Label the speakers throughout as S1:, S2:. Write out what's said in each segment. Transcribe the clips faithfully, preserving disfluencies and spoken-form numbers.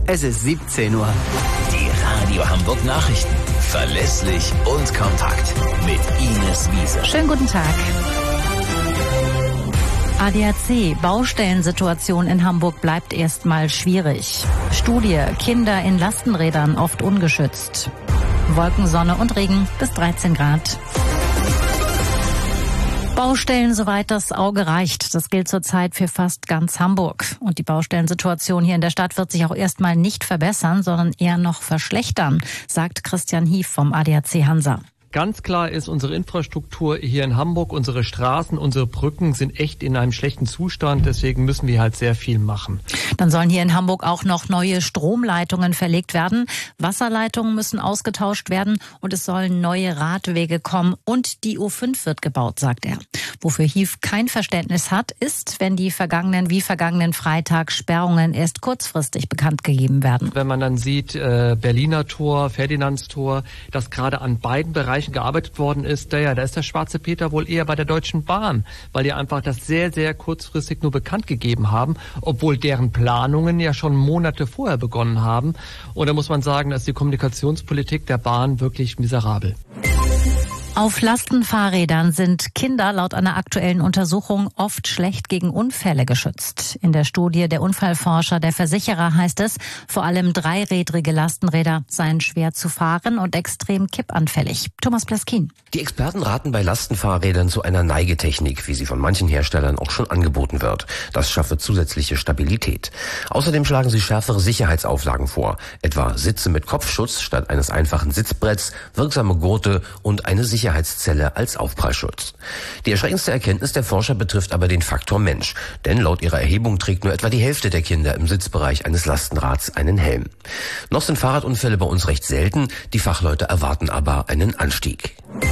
S1: Es ist siebzehn Uhr.
S2: Die Radio Hamburg Nachrichten. Verlässlich und kompakt. Mit Ines Wiese.
S3: Schönen guten Tag. A D A C, Baustellensituation in Hamburg bleibt erstmal schwierig. Studie, Kinder in Lastenrädern oft ungeschützt. Wolken, Sonne und Regen bis dreizehn Grad. Baustellen, soweit das Auge reicht. Das gilt zurzeit für fast ganz Hamburg. Und die Baustellensituation hier in der Stadt wird sich auch erstmal nicht verbessern, sondern eher noch verschlechtern, sagt Christian Hief vom A D A C Hansa.
S4: Ganz klar ist, unsere Infrastruktur hier in Hamburg, unsere Straßen, unsere Brücken sind echt in einem schlechten Zustand. Deswegen müssen wir halt sehr viel machen.
S3: Dann sollen hier in Hamburg auch noch neue Stromleitungen verlegt werden. Wasserleitungen müssen ausgetauscht werden und es sollen neue Radwege kommen. Und die U fünf wird gebaut, sagt er. Wofür Hief kein Verständnis hat, ist, wenn die vergangenen wie vergangenen Freitag Sperrungen erst kurzfristig bekannt gegeben werden.
S4: Wenn man dann sieht, äh, Berliner Tor, Ferdinandstor, dass gerade an beiden Bereichen gearbeitet worden ist, ja, da ist der schwarze Peter wohl eher bei der Deutschen Bahn, weil die einfach das sehr, sehr kurzfristig nur bekannt gegeben haben, obwohl deren Planungen ja schon Monate vorher begonnen haben. Und da muss man sagen, dass die Kommunikationspolitik der Bahn wirklich miserabel.
S3: Auf Lastenfahrrädern sind Kinder laut einer aktuellen Untersuchung oft schlecht gegen Unfälle geschützt. In der Studie der Unfallforscher der Versicherer heißt es, vor allem dreirädrige Lastenräder seien schwer zu fahren und extrem kippanfällig. Thomas Plaskin.
S5: Die Experten raten bei Lastenfahrrädern zu einer Neigetechnik, wie sie von manchen Herstellern auch schon angeboten wird. Das schaffe zusätzliche Stabilität. Außerdem schlagen sie schärfere Sicherheitsauflagen vor, etwa Sitze mit Kopfschutz statt eines einfachen Sitzbretts, wirksame Gurte und eine Sicherheitszelle als Aufprallschutz. Die erschreckendste Erkenntnis der Forscher betrifft aber den Faktor Mensch, denn laut ihrer Erhebung trägt nur etwa die Hälfte der Kinder im Sitzbereich eines Lastenrads einen Helm. Noch sind Fahrradunfälle bei uns recht selten, die Fachleute erwarten aber einen Anstieg.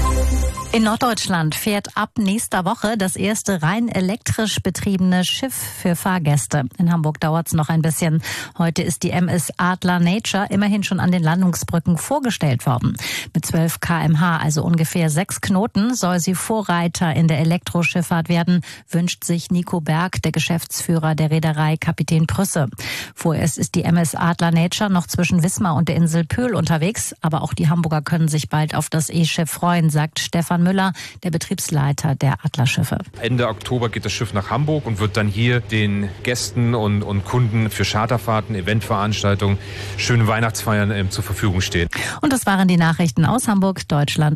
S3: In Norddeutschland fährt ab nächster Woche das erste rein elektrisch betriebene Schiff für Fahrgäste. In Hamburg dauert es noch ein bisschen. Heute ist die M S Adler Nature immerhin schon an den Landungsbrücken vorgestellt worden. Mit zwölf Kilometer pro Stunde, also ungefähr sechs Knoten, soll sie Vorreiter in der Elektroschifffahrt werden, wünscht sich Nico Berg, der Geschäftsführer der Reederei Kapitän Prüsse. Vorerst ist die M S Adler Nature noch zwischen Wismar und der Insel Pöhl unterwegs, aber auch die Hamburger können sich bald auf das E-Schiff freuen, sagt Stefan Müller, der Betriebsleiter der Adlerschiffe.
S6: Ende Oktober geht das Schiff nach Hamburg und wird dann hier den Gästen und, und Kunden für Charterfahrten, Eventveranstaltungen, schöne Weihnachtsfeiern äh, zur Verfügung stehen.
S3: Und das waren die Nachrichten aus Hamburg, Deutschland